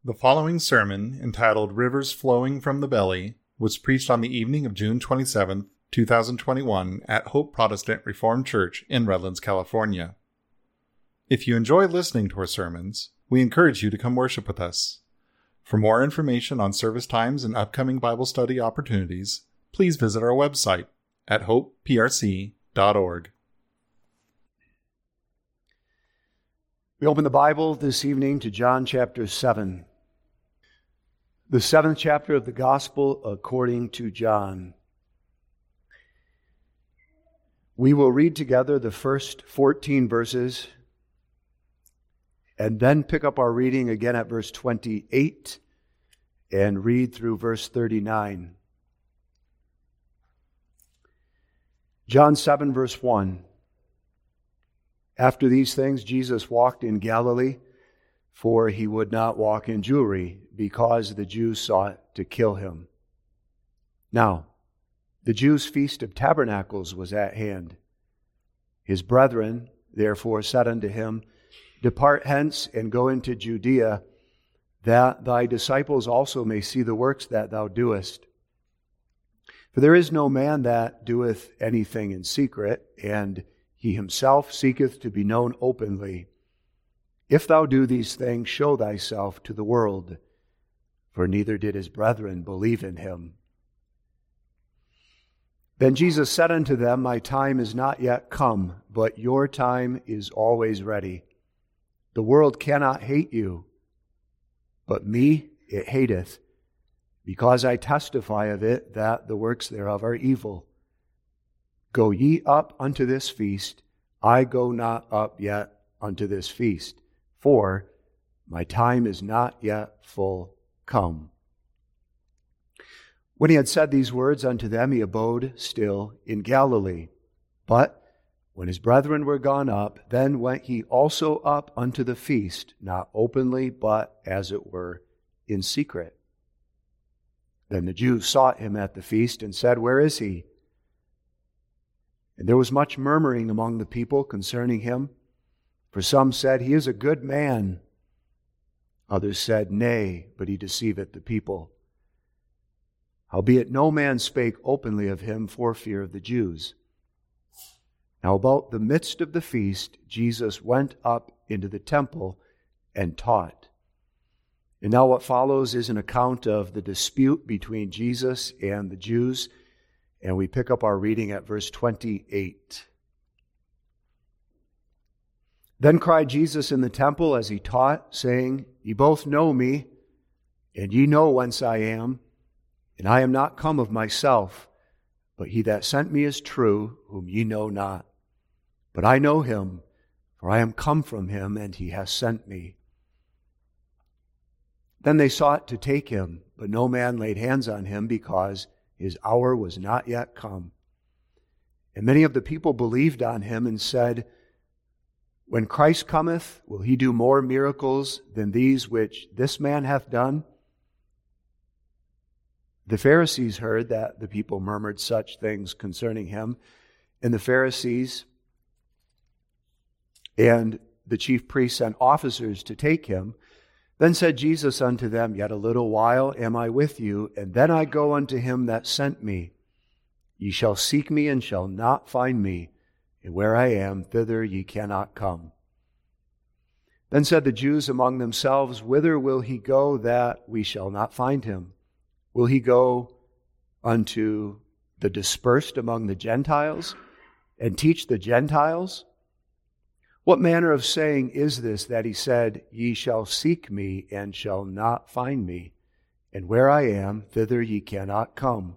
The following sermon, entitled Rivers Flowing from the Belly, was preached on the evening of June 27, 2021 at Hope Protestant Reformed Church in Redlands, California. If you enjoy listening to our sermons, we encourage you to come worship with us. For more information on service times and upcoming Bible study opportunities, please visit our website at hopeprc.org. We open the Bible this evening to John chapter 7, the 7th chapter of the Gospel according to John. We will read together the first 14 verses and then pick up our reading again at verse 28 and read through verse 39. John 7, verse 1. After these things, Jesus walked in Galilee, for he would not walk in Jewry, because the Jews sought to kill him. Now, the Jews' feast of tabernacles was at hand. His brethren, therefore, said unto him, Depart hence, and go into Judea, that thy disciples also may see the works that thou doest. For there is no man that doeth anything in secret, and he himself seeketh to be known openly. If thou do these things, show thyself to the world. For neither did his brethren believe in him. Then Jesus said unto them, My time is not yet come, but your time is always ready. The world cannot hate you, but me it hateth, because I testify of it that the works thereof are evil. Go ye up unto this feast, I go not up yet unto this feast, for my time is not yet full come. When he had said these words unto them, he abode still in Galilee. But when his brethren were gone up, then went he also up unto the feast, not openly, but as it were in secret. Then the Jews sought him at the feast and said, Where is he? And there was much murmuring among the people concerning him. For some said, He is a good man. Others said, Nay, but he deceiveth the people. Howbeit no man spake openly of him for fear of the Jews. Now about the midst of the feast, Jesus went up into the temple and taught. And now what follows is an account of the dispute between Jesus and the Jews. And we pick up our reading at verse 28. Then cried Jesus in the temple as he taught, saying, Ye both know me, and ye know whence I am, and I am not come of myself, but he that sent me is true, whom ye know not. But I know him, for I am come from him, and he has sent me. Then they sought to take him, but no man laid hands on him, because his hour was not yet come. And many of the people believed on him and said, When Christ cometh, will he do more miracles than these which this man hath done? The Pharisees heard that the people murmured such things concerning him, and the Pharisees and the chief priests sent officers to take him. Then said Jesus unto them, Yet a little while am I with you, and then I go unto him that sent me. Ye shall seek me, and shall not find me, and where I am, thither ye cannot come. Then said the Jews among themselves, Whither will he go that we shall not find him? Will he go unto the dispersed among the Gentiles, and teach the Gentiles? What manner of saying is this that he said, Ye shall seek me, and shall not find me, and where I am, thither ye cannot come?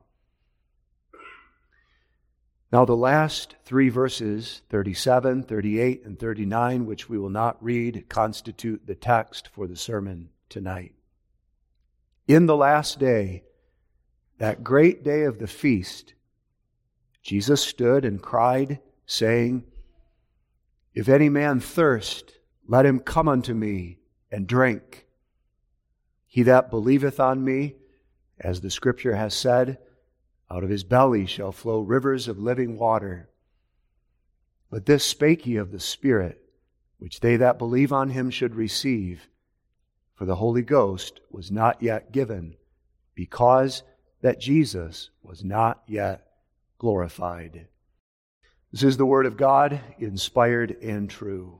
Now the last three verses, 37, 38, and 39, which we will not read, constitute the text for the sermon tonight. In the last day, that great day of the feast, Jesus stood and cried, saying, If any man thirst, let him come unto me and drink. He that believeth on me, as the Scripture has said, out of his belly shall flow rivers of living water. But this spake he of the Spirit, which they that believe on him should receive. for the Holy Ghost was not yet given, because that Jesus was not yet glorified. This is the Word of God, inspired and true.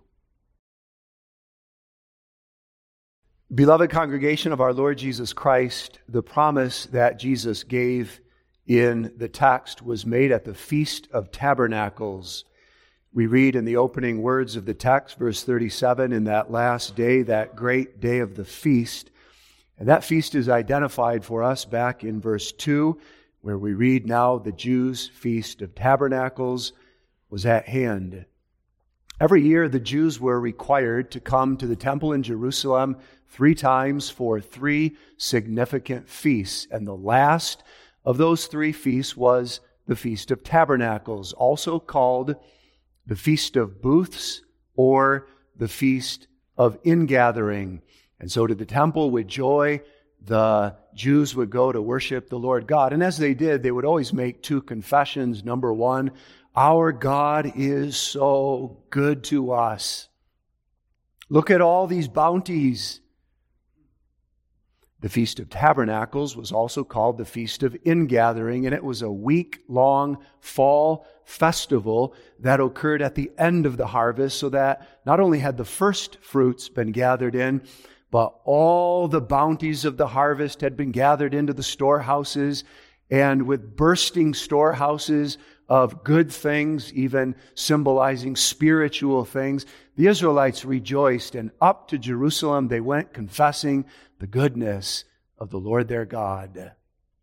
Beloved congregation of our Lord Jesus Christ, the promise that Jesus gave in the text was made at the Feast of Tabernacles. We read in the opening words of the text, verse 37, in that last day, that great day of the feast. And that feast is identified for us back in verse 2, where we read, now the Jews' Feast of Tabernacles was at hand. Every year, the Jews were required to come to the temple in Jerusalem 3 times for 3 significant feasts. And the last of those 3 feasts was the Feast of Tabernacles, also called the Feast of Booths or the Feast of Ingathering. And so to the temple with joy, the Jews would go to worship the Lord God. And as they did, they would always make 2 confessions. Number 1, our God is so good to us. Look at all these bounties. The Feast of Tabernacles was also called the Feast of Ingathering, and it was a week-long fall festival that occurred at the end of the harvest, so that not only had the first fruits been gathered in, but all the bounties of the harvest had been gathered into the storehouses, and with bursting storehouses of good things, even symbolizing spiritual things, the Israelites rejoiced, and up to Jerusalem they went, confessing the goodness of the Lord their God.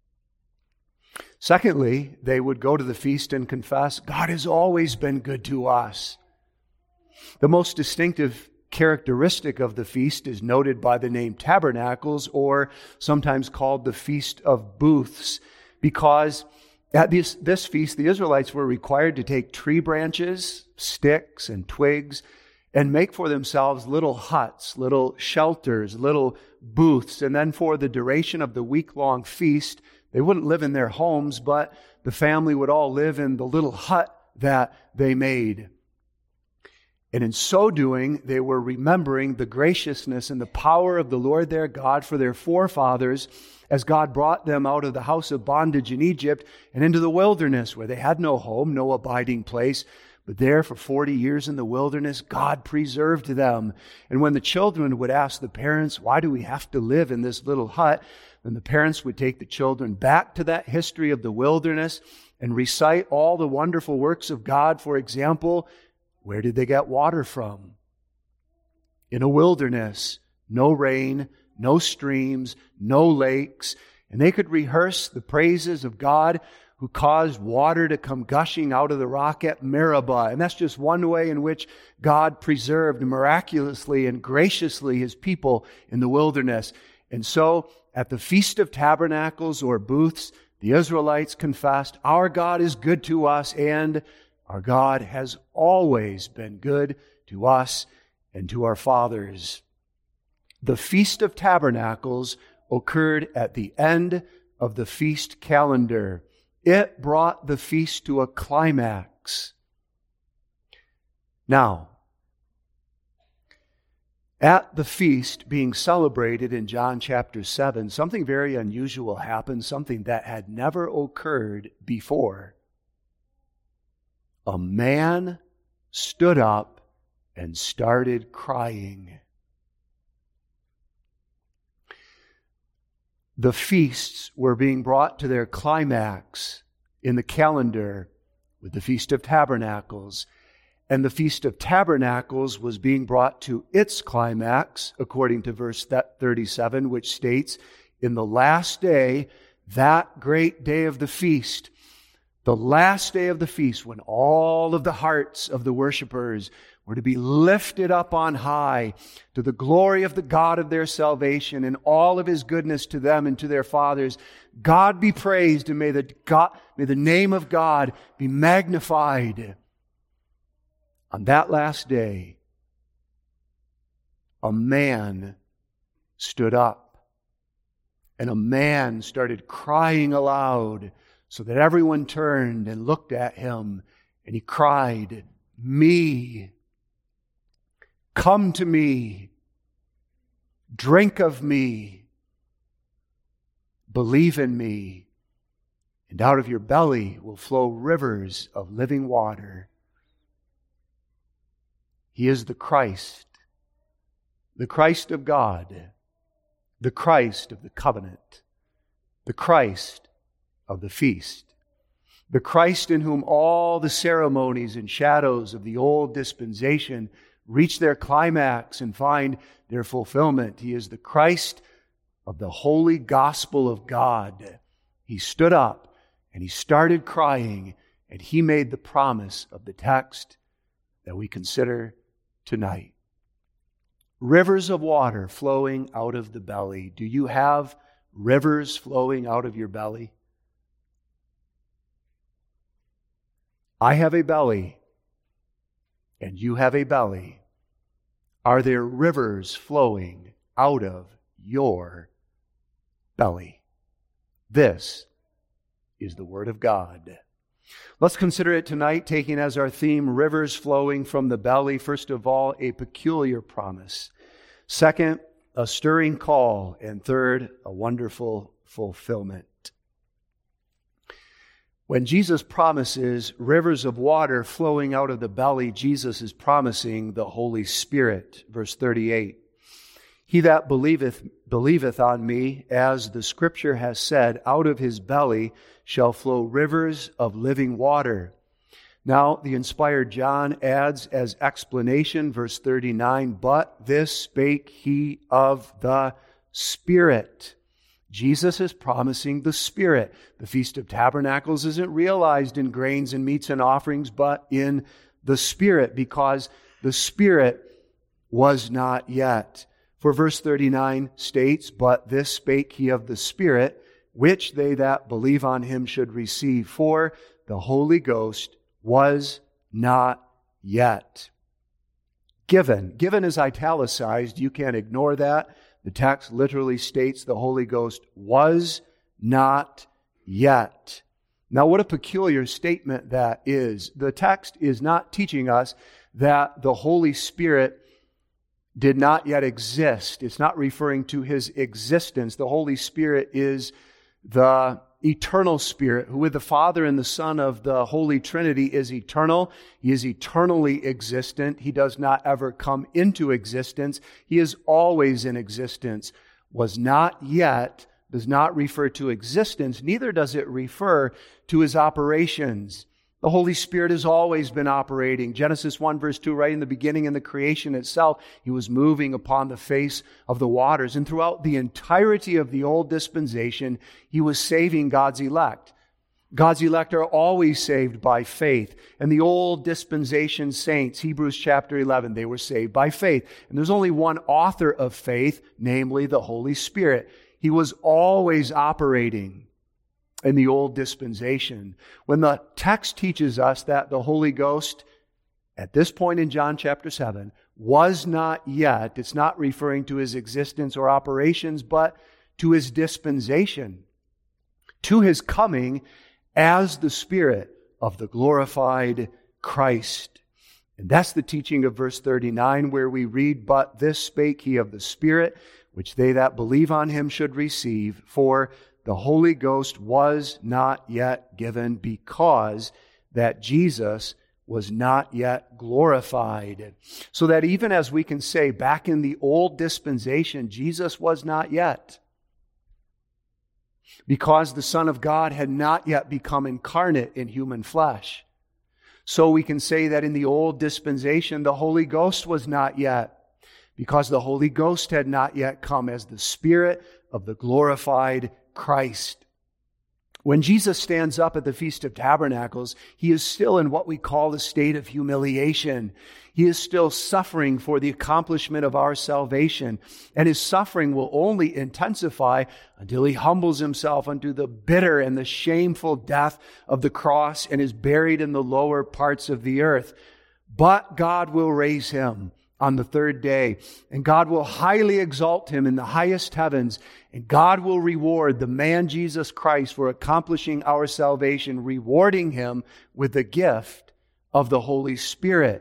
Secondly, they would go to the feast and confess, God has always been good to us. The most distinctive characteristic of the feast is noted by the name Tabernacles, or sometimes called the Feast of Booths, because at this feast, the Israelites were required to take tree branches, sticks, and twigs, and make for themselves little huts, little shelters, little booths. And then for the duration of the week-long feast, they wouldn't live in their homes, but the family would all live in the little hut that they made. And in so doing, they were remembering the graciousness and the power of the Lord their God for their forefathers, as God brought them out of the house of bondage in Egypt and into the wilderness, where they had no home, no abiding place. But there for 40 years in the wilderness, God preserved them. And when the children would ask the parents, why do we have to live in this little hut? Then the parents would take the children back to that history of the wilderness and recite all the wonderful works of God. For example, where did they get water from? In a wilderness, no rain, no streams, no lakes. And they could rehearse the praises of God who caused water to come gushing out of the rock at Meribah. And that's just one way in which God preserved miraculously and graciously His people in the wilderness. And so at the Feast of Tabernacles or Booths, the Israelites confessed, our God is good to us, and our God has always been good to us and to our fathers. The Feast of Tabernacles occurred at the end of the feast calendar. It brought the feast to a climax. Now, at the feast being celebrated in John chapter 7, something very unusual happened, something that had never occurred before. A man stood up and started crying. The feasts were being brought to their climax in the calendar with the Feast of Tabernacles. And the Feast of Tabernacles was being brought to its climax, according to verse 37, which states, in the last day, that great day of the feast, the last day of the feast, when all of the hearts of the worshipers were to be lifted up on high to the glory of the God of their salvation and all of His goodness to them and to their fathers. God be praised, and may the name of God be magnified. On that last day, a man stood up, and a man started crying aloud, so that everyone turned and looked at him, and he cried, "Me! Come to me." Drink of me. Believe in me. And out of your belly will flow rivers of living water. He is the Christ of God, the Christ of the covenant, the Christ of the feast, the Christ in whom all the ceremonies and shadows of the old dispensation reach their climax and find their fulfillment. He is the Christ of the holy gospel of God. He stood up and he started crying, and he made the promise of the text that we consider tonight. Rivers of water flowing out of the belly. Do you have rivers flowing out of your belly? I have a belly, and you have a belly. Are there rivers flowing out of your belly? This is the Word of God. Let's consider it tonight, taking as our theme rivers flowing from the belly. First of all, a peculiar promise. Second, a stirring call. And third, a wonderful fulfillment. When Jesus promises rivers of water flowing out of the belly, Jesus is promising the Holy Spirit. Verse 38. He that believeth on me, as the Scripture has said, out of his belly shall flow rivers of living water. Now, the inspired John adds as explanation, verse 39, but this spake he of the Spirit. Jesus is promising the Spirit. The Feast of Tabernacles isn't realized in grains and meats and offerings, but in the Spirit, because the Spirit was not yet. For verse 39 states, but this spake he of the Spirit, which they that believe on him should receive. For the Holy Ghost was not yet given. Given is italicized. You can't ignore that. The text literally states the Holy Ghost was not yet. Now, what a peculiar statement that is. The text is not teaching us that the Holy Spirit did not yet exist. It's not referring to his existence. The Holy Spirit is the eternal Spirit, who with the Father and the Son of the Holy Trinity is eternal. He is eternally existent. He does not ever come into existence. He is always in existence. Was not yet does not refer to existence, neither does it refer to his operations. The Holy Spirit has always been operating. Genesis 1 verse 2, right in the beginning in the creation itself, he was moving upon the face of the waters. And throughout the entirety of the old dispensation, he was saving God's elect. God's elect are always saved by faith. And the old dispensation saints, Hebrews chapter 11, they were saved by faith. And there's only one author of faith, namely the Holy Spirit. He was always operating in the old dispensation. When the text teaches us that the Holy Ghost, at this point in John chapter 7, was not yet, it's not referring to his existence or operations, but to his dispensation, to his coming as the Spirit of the glorified Christ. And that's the teaching of verse 39, where we read, but this spake he of the Spirit, which they that believe on him should receive, for the Holy Ghost was not yet given, because that Jesus was not yet glorified. So that even as we can say back in the old dispensation, Jesus was not yet, because the Son of God had not yet become incarnate in human flesh. So we can say that in the old dispensation, the Holy Ghost was not yet, because the Holy Ghost had not yet come as the Spirit of the glorified Christ. When Jesus stands up at the Feast of Tabernacles, he is still in what we call the state of humiliation. He is still suffering for the accomplishment of our salvation, and his suffering will only intensify until he humbles himself unto the bitter and the shameful death of the cross and is buried in the lower parts of the earth. But God will raise him on the third day, and God will highly exalt him in the highest heavens, and God will reward the man Jesus Christ for accomplishing our salvation, rewarding him with the gift of the Holy Spirit.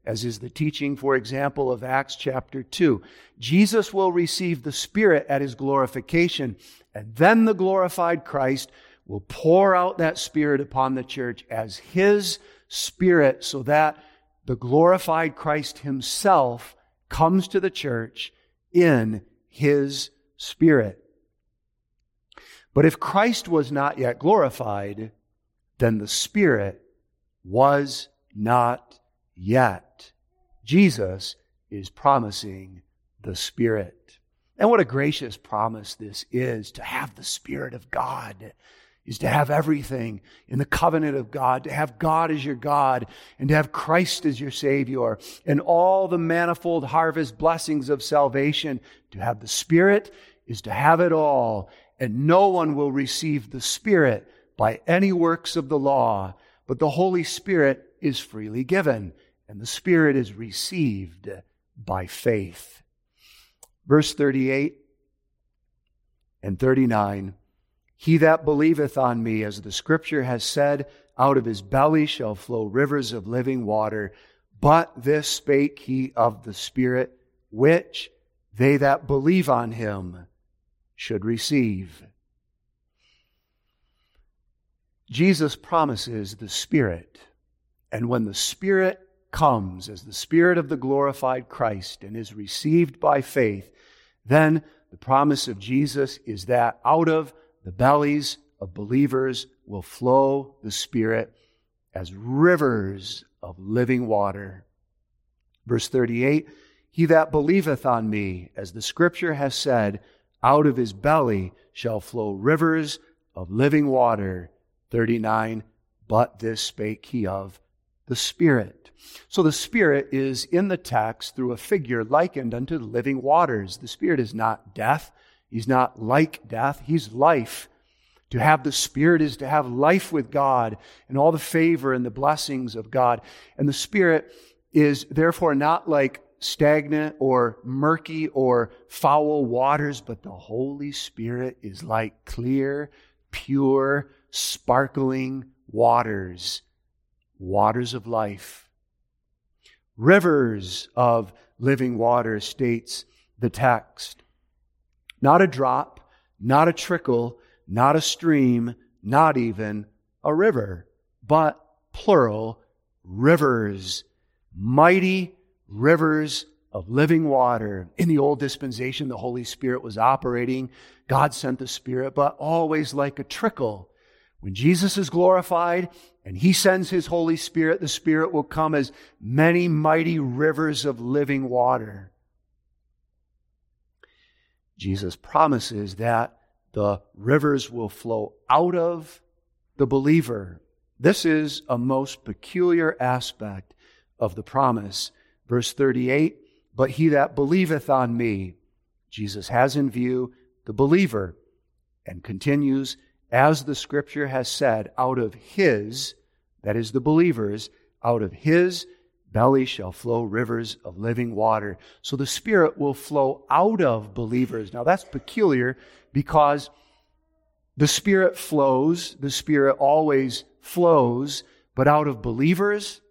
as is the teaching, for example, of Acts chapter 2. Jesus will receive the Spirit at His glorification, and then the glorified Christ will pour out that Spirit upon the church as His Spirit, so that the glorified Christ Himself comes to the church in His Spirit. But if Christ was not yet glorified, then the Spirit was not yet. Jesus is promising the Spirit. And what a gracious promise this is, to have the Spirit of God, is to have everything in the covenant of God, to have God as your God, and to have Christ as your Savior, and all the manifold harvest blessings of salvation. To have the Spirit is to have it all, and no one will receive the Spirit by any works of the law, but the Holy Spirit is freely given, and the Spirit is received by faith. Verse 38 and 39, He that believeth on me, as the Scripture has said, out of his belly shall flow rivers of living water. But this spake he of the Spirit, which they that believe on him should receive. Jesus promises the Spirit, and when the Spirit comes as the Spirit of the glorified Christ and is received by faith, then the promise of Jesus is that out of the bellies of believers will flow the Spirit as rivers of living water. Verse 38, He that believeth on me, as the Scripture has said, out of his belly shall flow rivers of living water. 39, but this spake he of the Spirit. So the Spirit is in the text through a figure likened unto the living waters. The Spirit is not death. He's not like death. He's life. To have the Spirit is to have life with God and all the favor and the blessings of God. And the Spirit is therefore not like stagnant or murky or foul waters, but the Holy Spirit is like clear, pure, sparkling waters, waters of life. Rivers of living water, states the text. Not a drop, not a trickle, not a stream, not even a river, but plural, rivers, mighty rivers of living water. In the old dispensation, the Holy Spirit was operating. God sent the Spirit, but always like a trickle. When Jesus is glorified and He sends His Holy Spirit, the Spirit will come as many mighty rivers of living water. Jesus promises that the rivers will flow out of the believer. This is a most peculiar aspect of the promise. Verse 38, but he that believeth on me, Jesus has in view the believer, and continues, as the Scripture has said, out of his, that is the believers, out of his belly shall flow rivers of living water. So the Spirit will flow out of believers. Now that's peculiar because the Spirit flows, the Spirit always flows, but out of believers.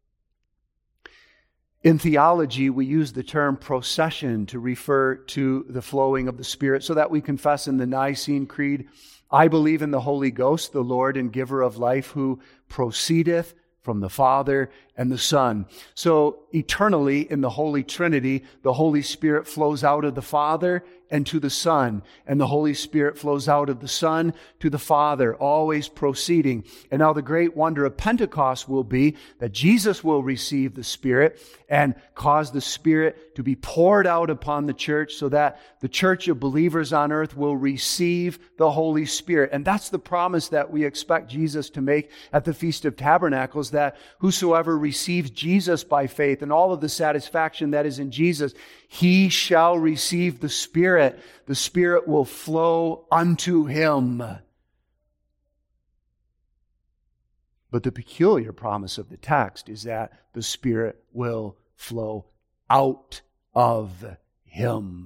In theology, we use the term procession to refer to the flowing of the Spirit, so that we confess in the Nicene Creed, I believe in the Holy Ghost, the Lord and giver of life, who proceedeth from the Father and the Son. So eternally in the Holy Trinity, the Holy Spirit flows out of the Father and to the Son, and the Holy Spirit flows out of the Son to the Father, always proceeding. And now the great wonder of Pentecost will be that Jesus will receive the Spirit and cause the Spirit to be poured out upon the church, so that the church of believers on earth will receive the Holy Spirit. And that's the promise that we expect Jesus to make at the Feast of Tabernacles, that whosoever receives Jesus by faith and all of the satisfaction that is in Jesus, he shall receive the Spirit. The Spirit will flow unto him. But the peculiar promise of the text is that the Spirit will flow out of him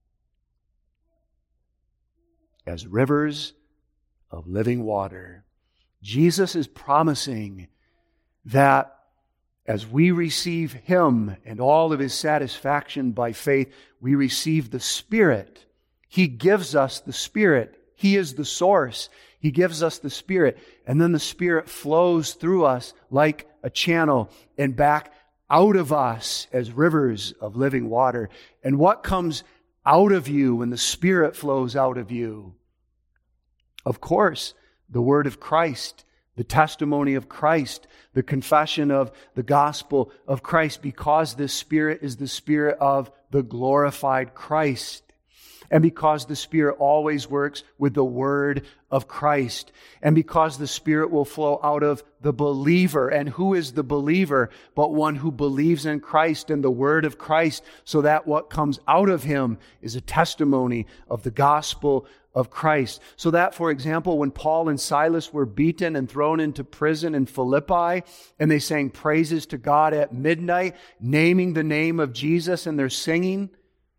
as rivers of living water. Jesus is promising that As we receive Him and all of His satisfaction by faith, we receive the Spirit. He gives us the Spirit. He is the source. He gives us the Spirit. And then the Spirit flows through us like a channel and back out of us as rivers of living water. And what comes out of you when the Spirit flows out of you? Of course, the Word of Christ, the testimony of Christ, the confession of the gospel of Christ, because this Spirit is the Spirit of the glorified Christ. And because the Spirit always works with the Word of Christ. And because the Spirit will flow out of the believer. And who is the believer but one who believes in Christ and the Word of Christ, so that what comes out of him is a testimony of the gospel of Christ. So that, for example, when Paul and Silas were beaten and thrown into prison in Philippi, and they sang praises to God at midnight, naming the name of Jesus, and they're singing,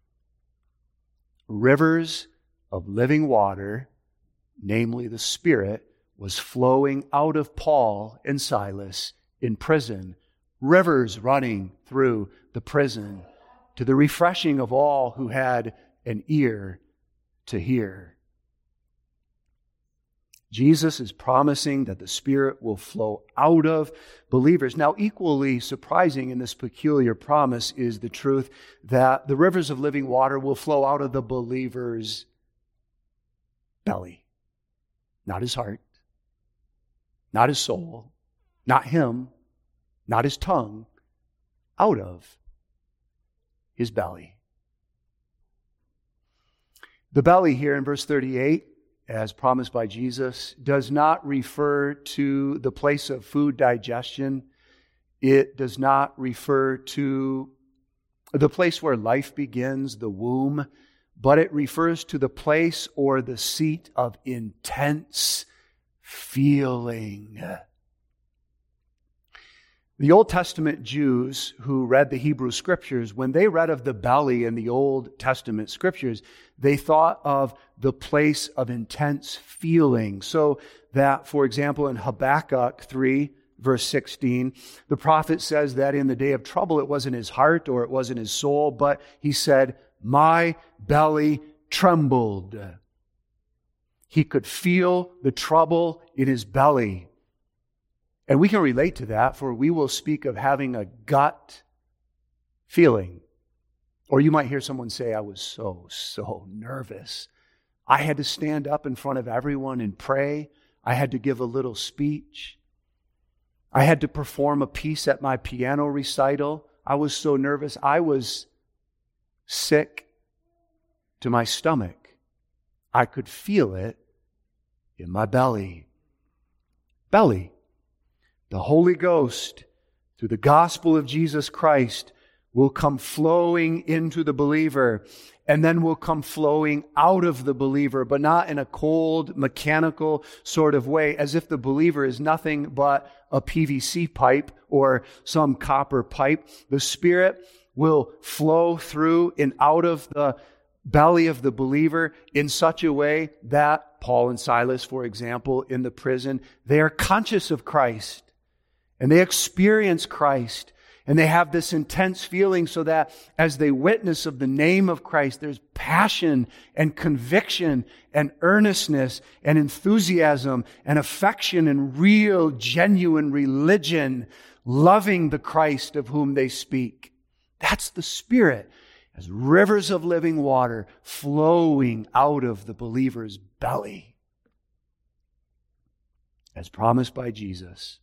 rivers of living water, namely the Spirit, was flowing out of Paul and Silas in prison. Rivers running through the prison to the refreshing of all who had an ear to hear. Jesus is promising that the Spirit will flow out of believers. Now, equally surprising in this peculiar promise is the truth that the rivers of living water will flow out of the believer's belly. Not his heart, not his soul, not him, not his tongue, out of his belly. The belly here in verse 38, as promised by Jesus, does not refer to the place of food digestion. It does not refer to the place where life begins, the womb, but it refers to the place or the seat of intense feeling. The Old Testament Jews who read the Hebrew Scriptures, when they read of the belly in the Old Testament Scriptures, they thought of the place of intense feeling. So that, for example, in Habakkuk 3, verse 16, the prophet says that in the day of trouble it wasn't his heart or it wasn't his soul, but he said, "My belly trembled." He could feel the trouble in his belly. And we can relate to that, for we will speak of having a gut feeling. Or you might hear someone say, "I was so nervous. I had to stand up in front of everyone and pray. I had to give a little speech. I had to perform a piece at my piano recital. I was so nervous. I was sick to my stomach. I could feel it in my belly." Belly. The Holy Ghost, through the gospel of Jesus Christ, will come flowing into the believer and then will come flowing out of the believer, but not in a cold, mechanical sort of way, as if the believer is nothing but a PVC pipe or some copper pipe. The Spirit will flow through and out of the belly of the believer in such a way that Paul and Silas, for example, in the prison, they are conscious of Christ. And they experience Christ. And they have this intense feeling so that as they witness of the name of Christ, there's passion and conviction and earnestness and enthusiasm and affection and real, genuine religion, loving the Christ of whom they speak. That's the Spirit, as rivers of living water flowing out of the believer's belly. As promised by Jesus.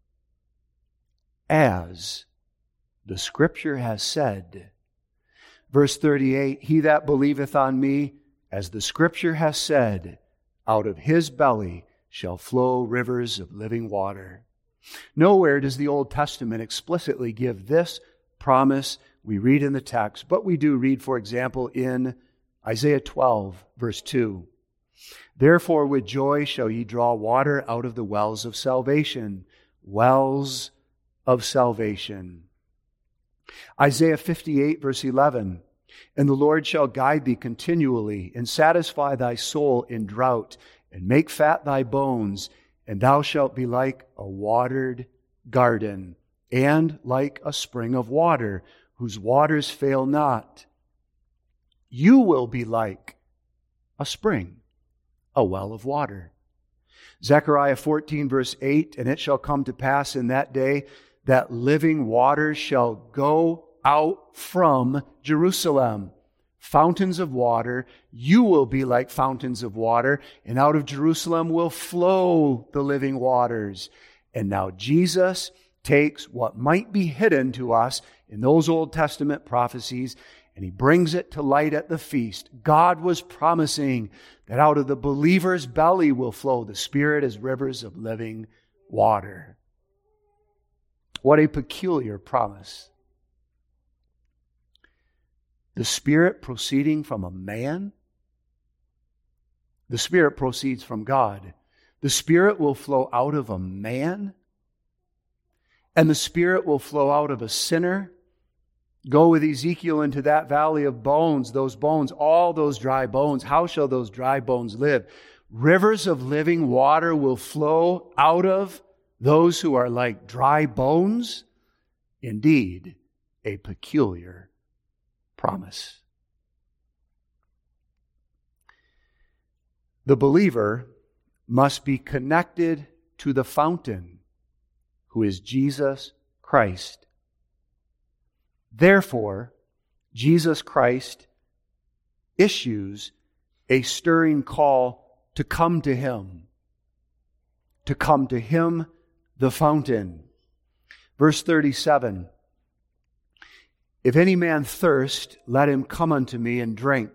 As the Scripture has said. Verse 38, "He that believeth on me, as the Scripture has said, out of his belly shall flow rivers of living water." Nowhere does the Old Testament explicitly give this promise we read in the text, but we do read, for example, in Isaiah 12, verse 2. "Therefore with joy shall ye draw water out of the wells of salvation." Wells of salvation. Isaiah 58, verse 11. "And the Lord shall guide thee continually, and satisfy thy soul in drought, and make fat thy bones, and thou shalt be like a watered garden, and like a spring of water, whose waters fail not. You will be like a spring, a well of water. Zechariah 14, verse 8, and it shall come to pass in that day that living waters shall go out from Jerusalem. Fountains of water, you will be like fountains of water, and out of Jerusalem will flow the living waters. And now Jesus takes what might be hidden to us in those Old Testament prophecies, and He brings it to light at the feast. God was promising that out of the believer's belly will flow the Spirit as rivers of living water. What a peculiar promise. The Spirit proceeding from a man? The Spirit proceeds from God. The Spirit will flow out of a man? And the Spirit will flow out of a sinner? Go with Ezekiel into that valley of bones, those bones, all those dry bones. How shall those dry bones live? Rivers of living water will flow out of those who are like dry bones? Indeed, a peculiar promise. The believer must be connected to the fountain, who is Jesus Christ. Therefore, Jesus Christ issues a stirring call to come to Him. To come to Him, the fountain. Verse 37, if any man thirst, let him come unto me and drink.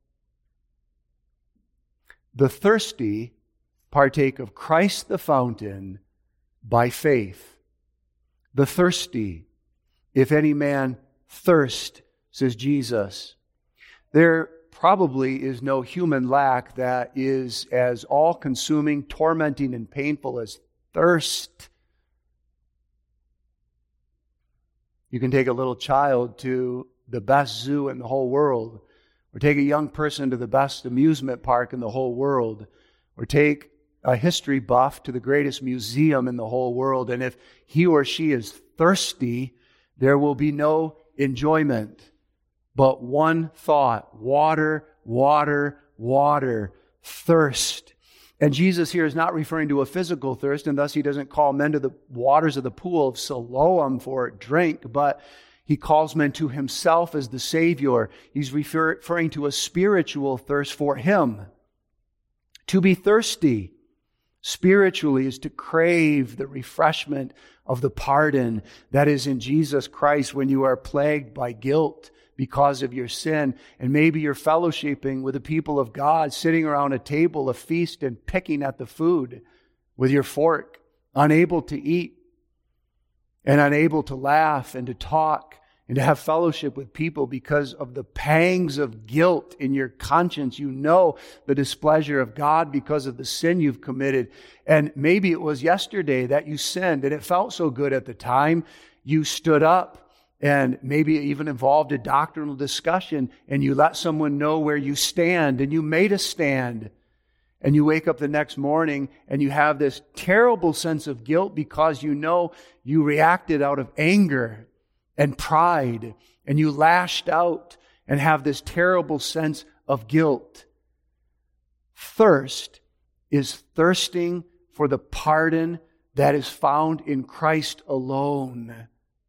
The thirsty partake of Christ the fountain by faith. The thirsty, if any man thirst, says Jesus. There probably is no human lack that is as all-consuming, tormenting, and painful as thirst. You can take a little child to the best zoo in the whole world, or take a young person to the best amusement park in the whole world, or take a history buff to the greatest museum in the whole world, and if he or she is thirsty, there will be no enjoyment, but one thought: water, water, water, thirst. And Jesus here is not referring to a physical thirst, and thus He doesn't call men to the waters of the pool of Siloam for drink, but He calls men to Himself as the Savior. He's referring to a spiritual thirst for Him. To be thirsty spiritually is to crave the refreshment of the pardon that is in Jesus Christ when you are plagued by guilt because of your sin, and maybe you're fellowshipping with the people of God, sitting around a table, a feast, and picking at the food with your fork, unable to eat and unable to laugh and to talk and to have fellowship with people because of the pangs of guilt in your conscience. You know the displeasure of God because of the sin you've committed. And maybe it was yesterday that you sinned and it felt so good at the time. You stood up and maybe it even involved a doctrinal discussion, and you let someone know where you stand, and you made a stand. And you wake up the next morning and you have this terrible sense of guilt because you know you reacted out of anger and pride, and you lashed out and have this terrible sense of guilt. Thirst is thirsting for the pardon that is found in Christ alone.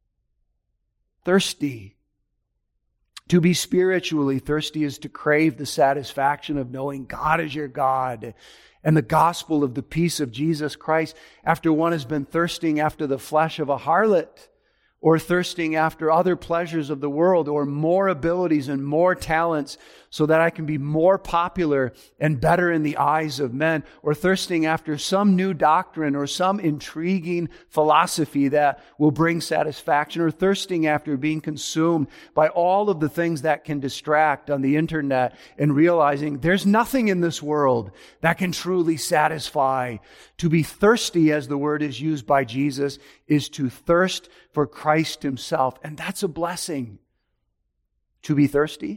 Thirsty. To be spiritually thirsty is to crave the satisfaction of knowing God is your God and the gospel of the peace of Jesus Christ, after one has been thirsting after the flesh of a harlot, or thirsting after other pleasures of the world, or more abilities and more talents so that I can be more popular and better in the eyes of men, or thirsting after some new doctrine or some intriguing philosophy that will bring satisfaction, or thirsting after being consumed by all of the things that can distract on the internet and realizing there's nothing in this world that can truly satisfy. To be thirsty, as the word is used by Jesus, is to thirst for Christ Himself. And that's a blessing. To be thirsty.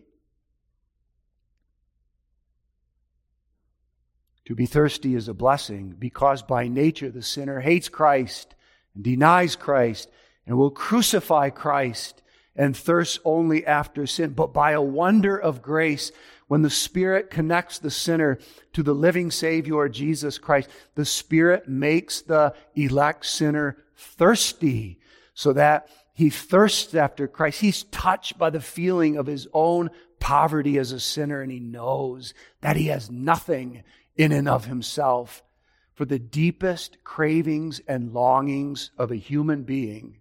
To be thirsty is a blessing because by nature the sinner hates Christ and denies Christ and will crucify Christ and thirst only after sin. But by a wonder of grace, when the Spirit connects the sinner to the living Savior, Jesus Christ, the Spirit makes the elect sinner thirsty so that he thirsts after Christ. He's touched by the feeling of his own poverty as a sinner, and he knows that he has nothing in and of himself. For the deepest cravings and longings of a human being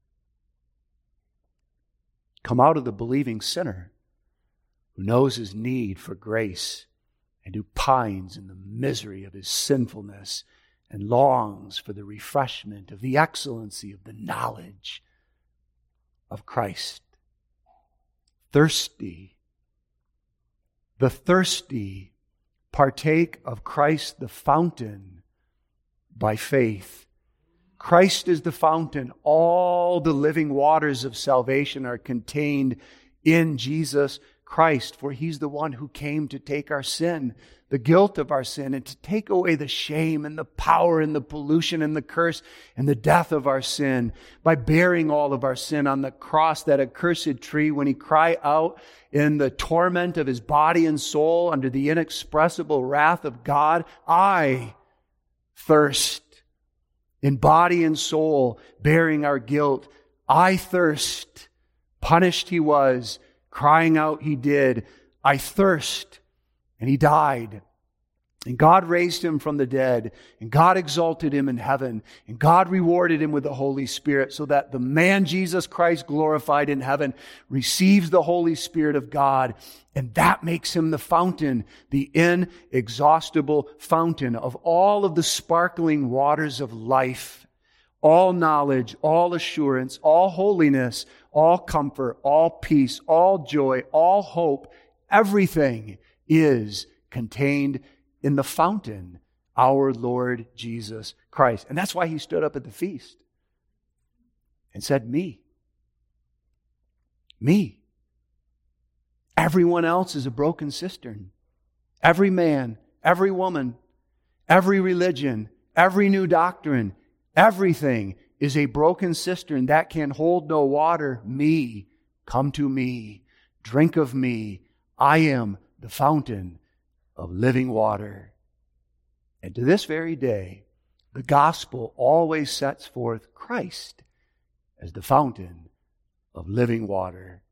come out of the believing sinner who knows his need for grace and who pines in the misery of his sinfulness and longs for the refreshment of the excellency of the knowledge of Christ. Thirsty. The thirsty partake of Christ the fountain by faith. Christ is the fountain. All the living waters of salvation are contained in Jesus Christ, for He's the one who came to take our sin, the guilt of our sin, and to take away the shame and the power and the pollution and the curse and the death of our sin by bearing all of our sin on the cross, that accursed tree, when He cried out in the torment of His body and soul under the inexpressible wrath of God, I thirst. In body and soul, bearing our guilt, I thirst. Punished He was, crying out He did, I thirst. And He died. And God raised Him from the dead. And God exalted Him in heaven. And God rewarded Him with the Holy Spirit, so that the man Jesus Christ glorified in heaven receives the Holy Spirit of God. And that makes Him the fountain, the inexhaustible fountain of all of the sparkling waters of life. All knowledge, all assurance, all holiness, all comfort, all peace, all joy, all hope, everything is contained in the fountain, our Lord Jesus Christ. And that's why He stood up at the feast and said, me. Me. Everyone else is a broken cistern. Every man, every woman, every religion, every new doctrine, everything is a broken cistern that can hold no water. Me, come to me, drink of me. I am the fountain of living water. And to this very day, the gospel always sets forth Christ as the fountain of living water.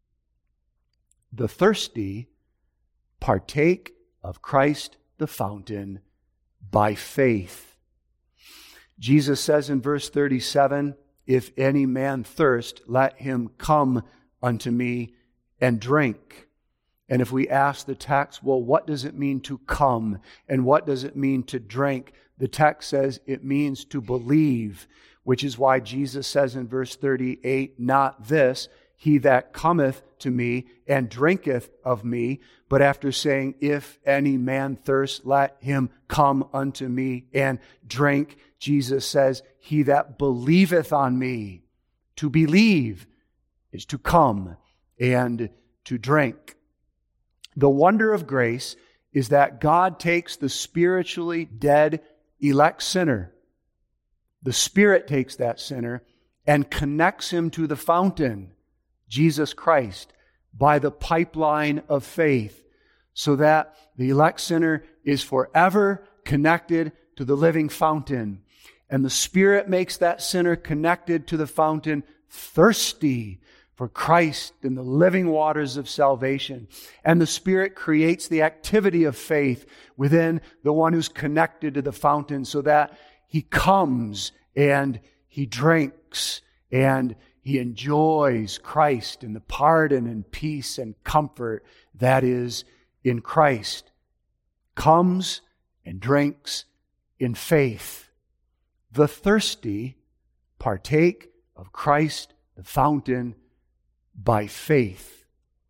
The thirsty partake of Christ the fountain by faith. Jesus says in verse 37, if any man thirst, let him come unto me and drink. And if we ask the text, well, what does it mean to come? And what does it mean to drink? The text says it means to believe, which is why Jesus says in verse 38, not this, he that cometh to me and drinketh of me, but after saying, if any man thirst, let him come unto me and drink. Jesus says, he that believeth on me. To believe is to come and to drink. The wonder of grace is that God takes the spiritually dead elect sinner. The Spirit takes that sinner and connects him to the fountain, Jesus Christ, by the pipeline of faith, so that the elect sinner is forever connected to the living fountain. And the Spirit makes that sinner connected to the fountain thirsty for Christ and the living waters of salvation. And the Spirit creates the activity of faith within the one who's connected to the fountain, so that he comes and he drinks and he enjoys Christ and the pardon and peace and comfort that is in Christ. Comes and drinks in faith. The thirsty partake of Christ, the fountain, by faith.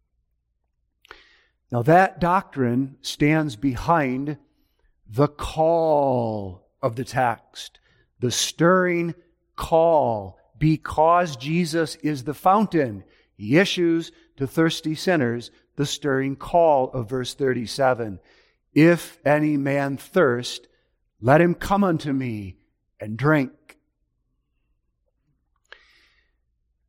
Now that doctrine stands behind the call of the text, the stirring call. Because Jesus is the fountain, He issues to thirsty sinners the stirring call of verse 37. If any man thirst, let him come unto me and drink.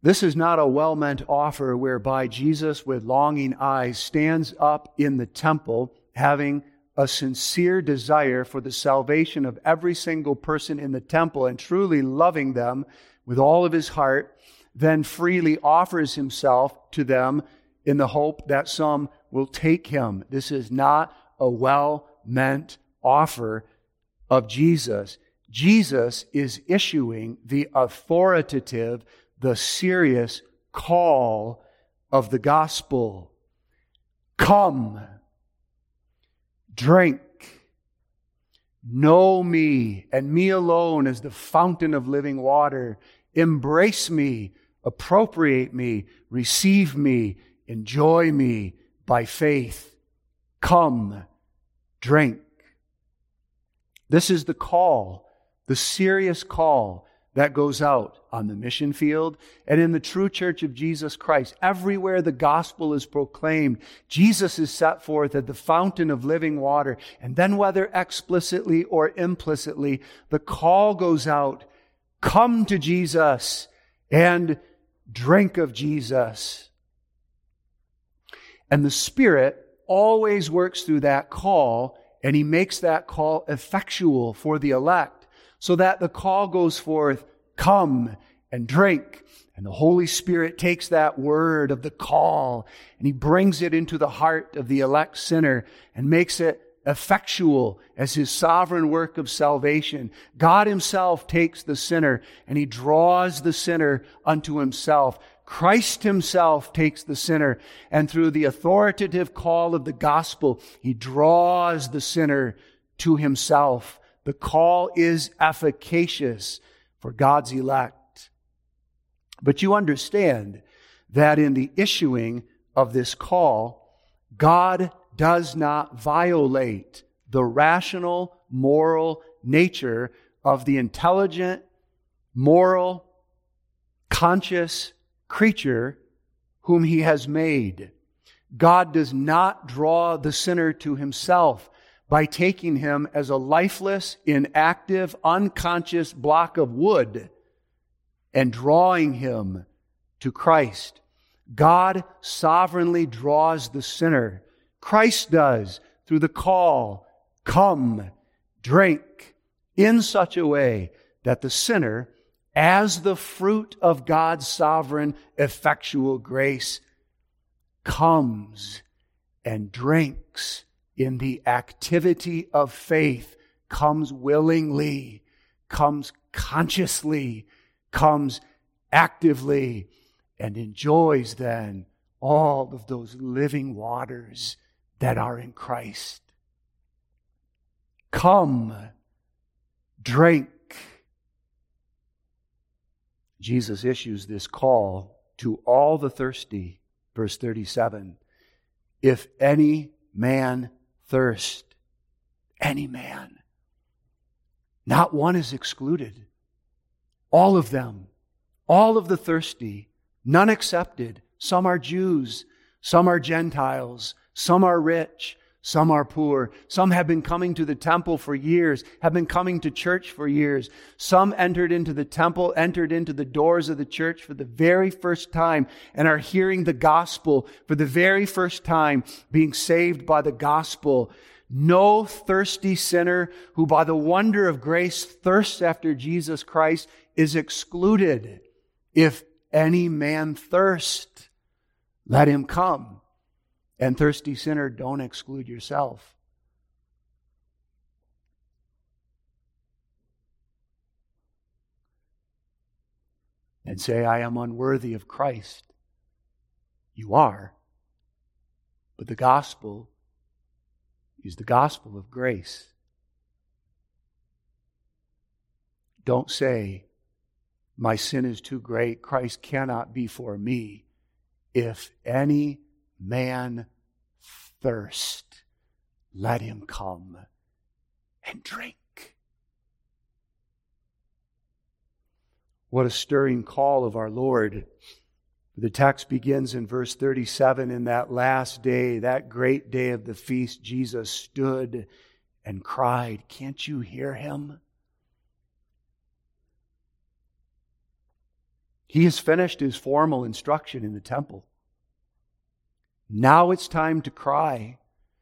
This is not a well-meant offer whereby Jesus, with longing eyes, stands up in the temple, having a sincere desire for the salvation of every single person in the temple and truly loving them with all of his heart, then freely offers himself to them in the hope that some will take him. This is not a well-meant offer of Jesus. Jesus is issuing the authoritative, the serious call of the gospel. Come, drink, know me and me alone as the fountain of living water. Embrace me, appropriate me, receive me, enjoy me by faith. Come, drink. This is the call, the serious call that goes out on the mission field and in the true church of Jesus Christ. Everywhere the gospel is proclaimed, Jesus is set forth as the fountain of living water. And then whether explicitly or implicitly, the call goes out, come to Jesus and drink of Jesus. And the Spirit always works through that call, and He makes that call effectual for the elect, so that the call goes forth, come and drink. And the Holy Spirit takes that word of the call and He brings it into the heart of the elect sinner and makes it effectual as His sovereign work of salvation. God Himself takes the sinner and He draws the sinner unto Himself. Christ Himself takes the sinner, and through the authoritative call of the gospel, He draws the sinner to Himself. The call is efficacious for God's elect. But you understand that in the issuing of this call, God does not violate the rational, moral nature of the intelligent, moral, conscious creature whom He has made. God does not draw the sinner to Himself by taking him as a lifeless, inactive, unconscious block of wood and drawing him to Christ. God sovereignly draws the sinner. Christ does through the call, come, drink, in such a way that the sinner, as the fruit of God's sovereign, effectual grace, comes and drinks in the activity of faith, comes willingly, comes consciously, comes actively, and enjoys then all of those living waters that are in Christ. Come, drink. Jesus issues this call to all the thirsty. Verse 37, if any man thirst, any man. Not one is excluded. All of them, all of the thirsty, none excepted. Some are Jews, some are Gentiles, some are rich, some are poor. Some have been coming to the temple for years, have been coming to church for years. Some entered into the temple, entered into the doors of the church for the very first time and are hearing the gospel for the very first time, being saved by the gospel. No thirsty sinner who by the wonder of grace thirsts after Jesus Christ is excluded. If any man thirst, let him come. And thirsty sinner, don't exclude yourself. And say, I am unworthy of Christ. You are. But the gospel is the gospel of grace. Don't say, my sin is too great. Christ cannot be for me. If any man thirst, let him come and drink. What a stirring call of our Lord. The text begins in verse 37. In that last day, that great day of the feast, Jesus stood and cried. Can't you hear him? He has finished his formal instruction in the temple. Now it's time to cry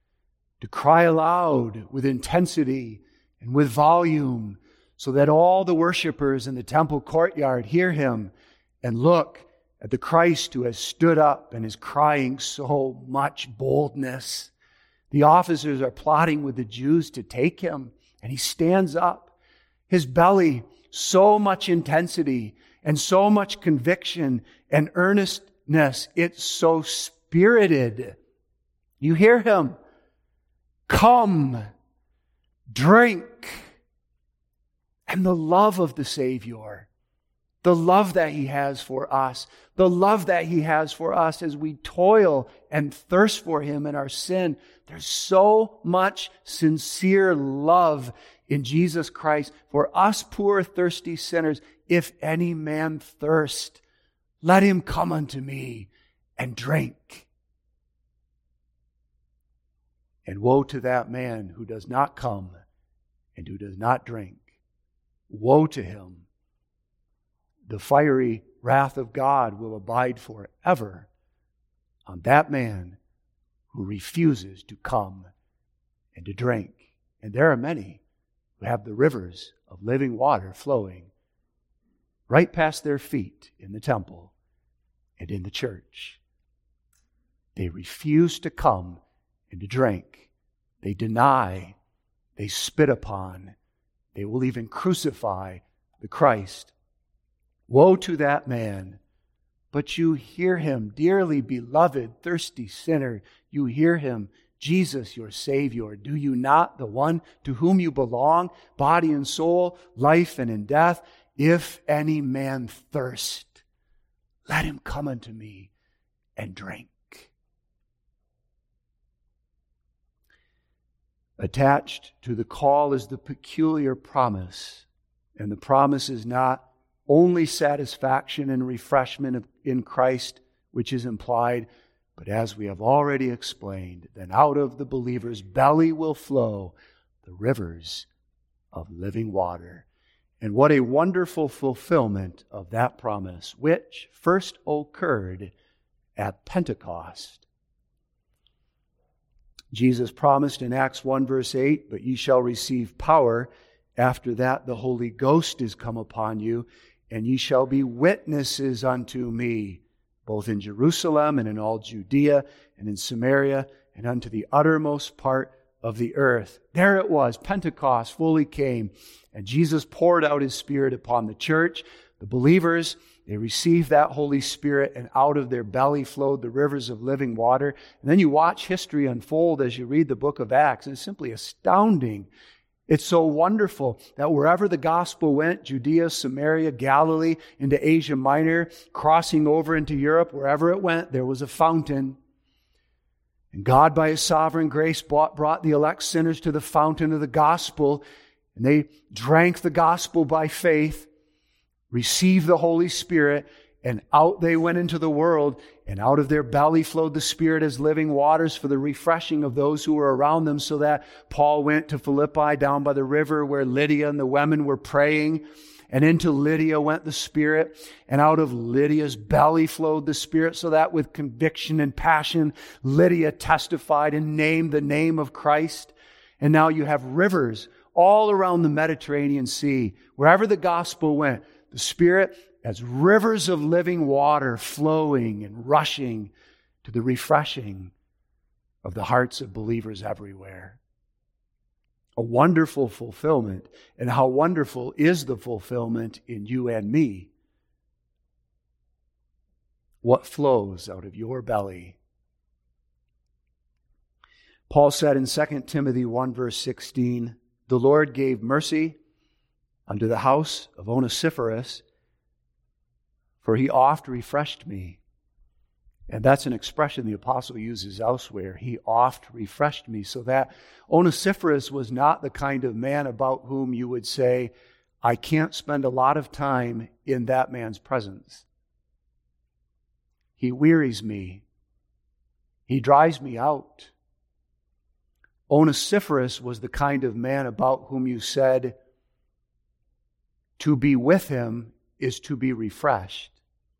aloud with intensity and with volume, so that all the worshipers in the temple courtyard hear him and look at the Christ who has stood up and is crying so much boldness. The officers are plotting with the Jews to take him, and he stands up. His belly, so much intensity and so much conviction and earnestness. It's so spirited. You hear him. Come, drink. And the love of the Savior, the love that he has for us, the love that he has for us as we toil and thirst for him in our sin. There's so much sincere love in Jesus Christ for us poor, thirsty sinners. If any man thirst, let him come unto me and drink. And woe to that man who does not come and who does not drink. Woe to him. The fiery wrath of God will abide forever on that man who refuses to come and to drink. And there are many who have the rivers of living water flowing right past their feet in the temple and in the church. They refuse to come and to drink. They deny. They spit upon. They will even crucify the Christ. Woe to that man. But you hear him, dearly beloved, thirsty sinner. You hear him, Jesus, your Savior. Do you not, the one to whom you belong, body and soul, life and in death? If any man thirst, let him come unto me and drink. Attached to the call is the peculiar promise. And the promise is not only satisfaction and refreshment in Christ, which is implied, but as we have already explained, then out of the believer's belly will flow the rivers of living water. And what a wonderful fulfillment of that promise, which first occurred at Pentecost. Jesus promised in Acts 1 verse 8, "But ye shall receive power. After that the Holy Ghost is come upon you, and ye shall be witnesses unto me, both in Jerusalem and in all Judea and in Samaria and unto the uttermost part of the earth." There it was. Pentecost fully came, and Jesus poured out his Spirit upon the church. The believers, they received that Holy Spirit, and out of their belly flowed the rivers of living water. And then you watch history unfold as you read the book of Acts, and it's simply astounding. It's so wonderful that wherever the gospel went, Judea, Samaria, Galilee, into Asia Minor, crossing over into Europe, wherever it went, there was a fountain. And God, by his sovereign grace, brought the elect sinners to the fountain of the gospel, and they drank the gospel by faith, received the Holy Spirit, and out they went into the world, and out of their belly flowed the Spirit as living waters for the refreshing of those who were around them, so that Paul went to Philippi down by the river where Lydia and the women were praying, and into Lydia went the Spirit, and out of Lydia's belly flowed the Spirit, so that with conviction and passion, Lydia testified and named the name of Christ. And now you have rivers all around the Mediterranean Sea. Wherever the gospel went, the Spirit as rivers of living water flowing and rushing to the refreshing of the hearts of believers everywhere. A wonderful fulfillment. And how wonderful is the fulfillment in you and me? What flows out of your belly? Paul said in 2 Timothy 1 verse 16, "The Lord gave mercy unto the house of Onesiphorus, for he oft refreshed me." And that's an expression the apostle uses elsewhere. He oft refreshed me. So that Onesiphorus was not the kind of man about whom you would say, "I can't spend a lot of time in that man's presence. He wearies me. He drives me out." Onesiphorus was the kind of man about whom you said, to be with him is to be refreshed.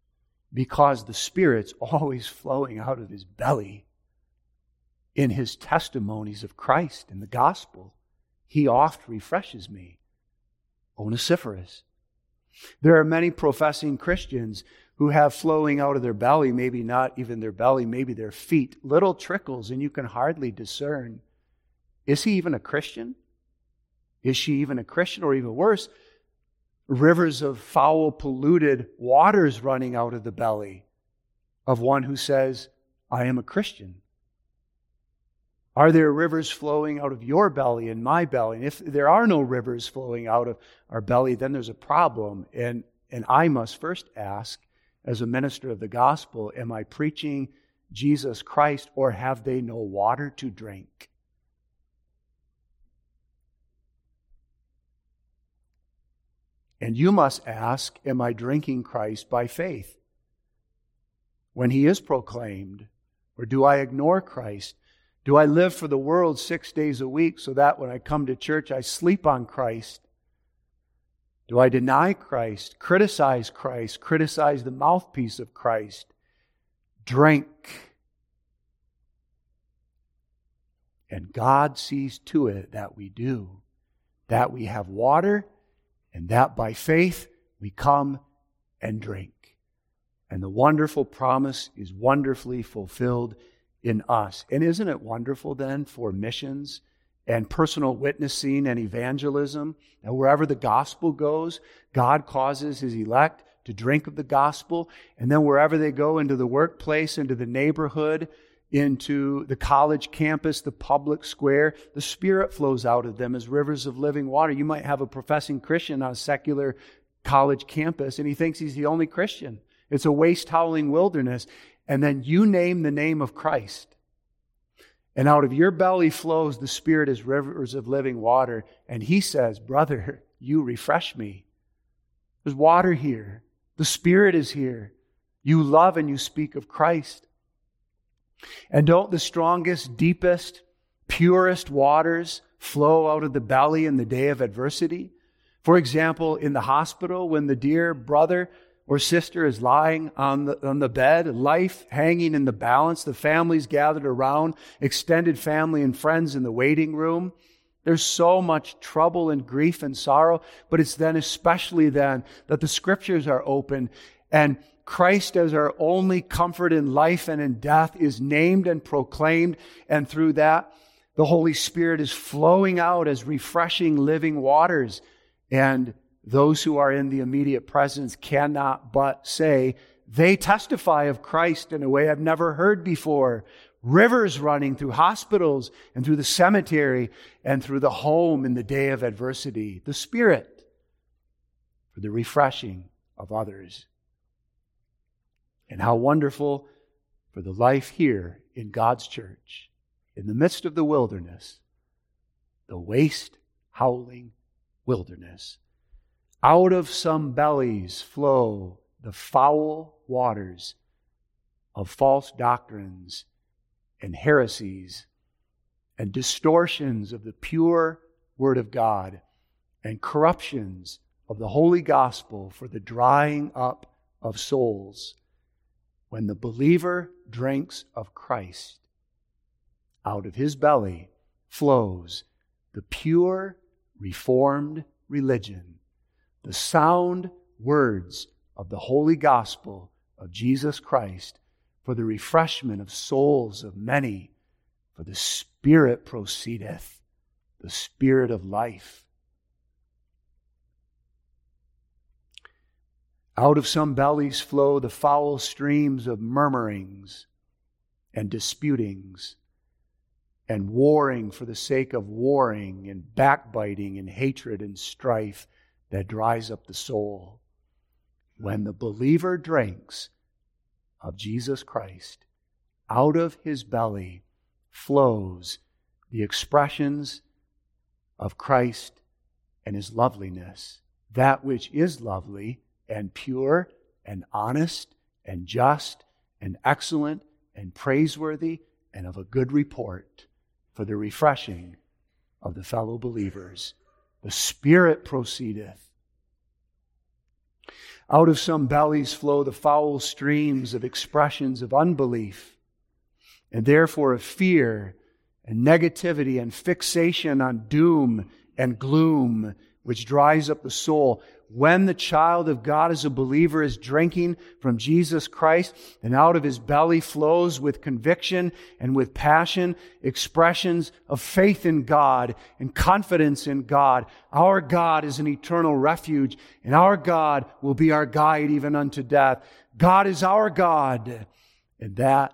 because the Spirit's always flowing out of his belly in his testimonies of Christ and the gospel. He oft refreshes me. Onesiphorus. There are many professing Christians who have flowing out of their belly, maybe not even their belly, maybe their feet, little trickles, and you can hardly discern, is he even a Christian? Is she even a Christian? Or even worse, rivers of foul, polluted waters running out of the belly of one who says, I am a Christian. Are there rivers flowing out of your belly and my belly? And if there are no rivers flowing out of our belly, then there's a problem. And I must first ask, as a minister of the gospel, am I preaching Jesus Christ, or have they no water to drink? And you must ask, am I drinking Christ by faith when he is proclaimed? Or do I ignore Christ? Do I live for the world 6 days a week so that when I come to church I sleep on Christ? Do I deny Christ, criticize the mouthpiece of Christ? Drink. And God sees to it that we do, that we have water, and that by faith we come and drink. And the wonderful promise is wonderfully fulfilled in us. And isn't it wonderful then for missions and personal witnessing and evangelism? And wherever the gospel goes, God causes his elect to drink of the gospel. And then wherever they go, into the workplace, into the neighborhood, into the college campus, the public square, the Spirit flows out of them as rivers of living water. You might have a professing Christian on a secular college campus, and he thinks he's the only Christian. It's a waste-howling wilderness. And then you name the name of Christ. And out of your belly flows the Spirit as rivers of living water. And he says, brother, you refresh me. There's water here. The Spirit is here. You love and you speak of Christ. And don't the strongest, deepest, purest waters flow out of the belly in the day of adversity? For example, in the hospital, when the dear brother or sister is lying on the bed, life hanging in the balance, the family's gathered around, extended family and friends in the waiting room. There's so much trouble and grief and sorrow, but it's then, especially then, that the Scriptures are open and Christ as our only comfort in life and in death is named and proclaimed, and through that, the Holy Spirit is flowing out as refreshing living waters. And those who are in the immediate presence cannot but say, they testify of Christ in a way I've never heard before. Rivers running through hospitals and through the cemetery and through the home in the day of adversity. The Spirit for the refreshing of others. And how wonderful for the life here in God's church, in the midst of the wilderness, the waste, howling wilderness. Out of some bellies flow the foul waters of false doctrines and heresies and distortions of the pure Word of God and corruptions of the holy gospel for the drying up of souls. When the believer drinks of Christ, out of his belly flows the pure, reformed religion, the sound words of the holy gospel of Jesus Christ for the refreshment of souls of many, for the Spirit proceedeth, the Spirit of life. Out of some bellies flow the foul streams of murmurings and disputings and warring for the sake of warring and backbiting and hatred and strife that dries up the soul. When the believer drinks of Jesus Christ, out of his belly flows the expressions of Christ and his loveliness, that which is lovely and pure and honest and just and excellent and praiseworthy and of a good report for the refreshing of the fellow believers. The Spirit proceedeth. Out of some bellies flow the foul streams of expressions of unbelief, and therefore of fear and negativity and fixation on doom and gloom, which dries up the soul. When the child of God as a believer is drinking from Jesus Christ, and out of his belly flows with conviction and with passion expressions of faith in God and confidence in God. Our God is an eternal refuge, and our God will be our guide even unto death. God is our God. And that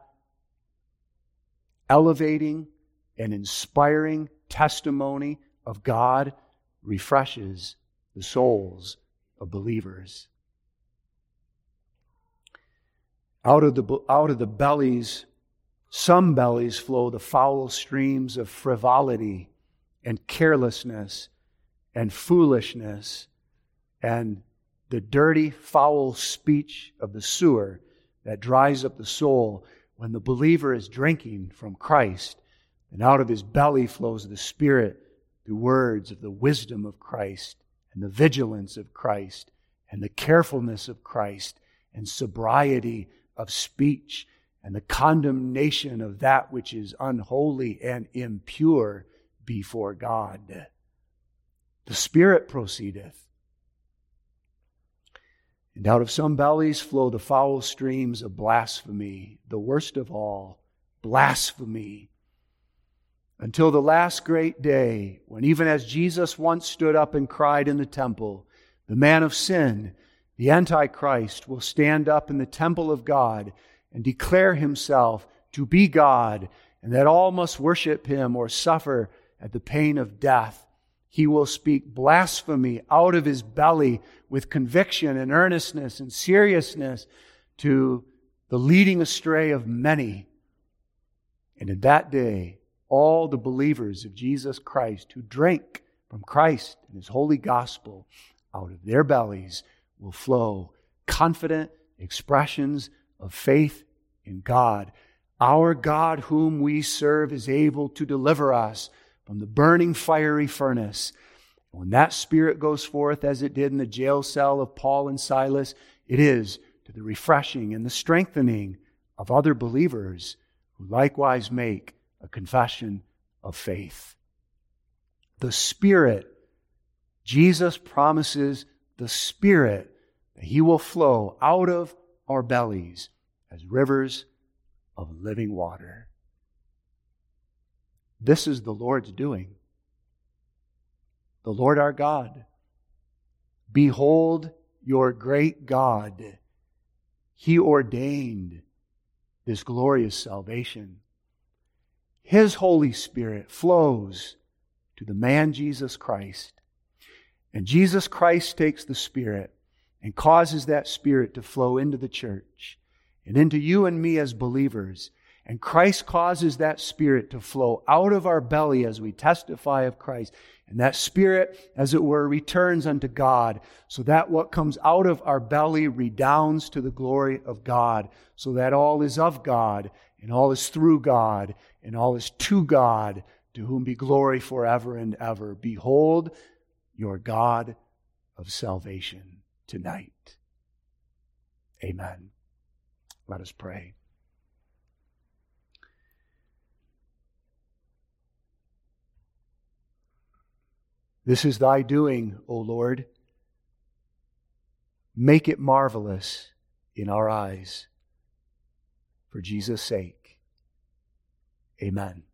elevating and inspiring testimony of God refreshes the souls of believers. Out of the bellies, some bellies flow the foul streams of frivolity and carelessness and foolishness and the dirty, foul speech of the sewer that dries up the soul when the believer is drinking from Christ. And out of his belly flows the Spirit through words of the wisdom of Christ and the vigilance of Christ and the carefulness of Christ and sobriety of speech and the condemnation of that which is unholy and impure before God. The Spirit proceedeth. And out of some bellies flow the foul streams of blasphemy, the worst of all, blasphemy. Until the last great day, when even as Jesus once stood up and cried in the temple, the man of sin, the Antichrist, will stand up in the temple of God and declare himself to be God, and that all must worship him or suffer at the pain of death. He will speak blasphemy out of his belly with conviction and earnestness and seriousness to the leading astray of many. And in that day, all the believers of Jesus Christ who drink from Christ and His holy gospel, out of their bellies will flow confident expressions of faith in God. Our God whom we serve is able to deliver us from the burning fiery furnace. When that Spirit goes forth as it did in the jail cell of Paul and Silas, it is to the refreshing and the strengthening of other believers who likewise make a confession of faith. The Spirit, Jesus promises the Spirit that He will flow out of our bellies as rivers of living water. This is the Lord's doing. The Lord our God. Behold your great God. He ordained this glorious salvation. His Holy Spirit flows to the man Jesus Christ. And Jesus Christ takes the Spirit and causes that Spirit to flow into the church and into you and me as believers. And Christ causes that Spirit to flow out of our belly as we testify of Christ. And that Spirit, as it were, returns unto God, so that what comes out of our belly redounds to the glory of God, so that all is of God, and all is through God, and all is to God, to whom be glory forever and ever. Behold your God of salvation tonight. Amen. Let us pray. This is thy doing, O Lord. Make it marvelous in our eyes. For Jesus' sake. Amen.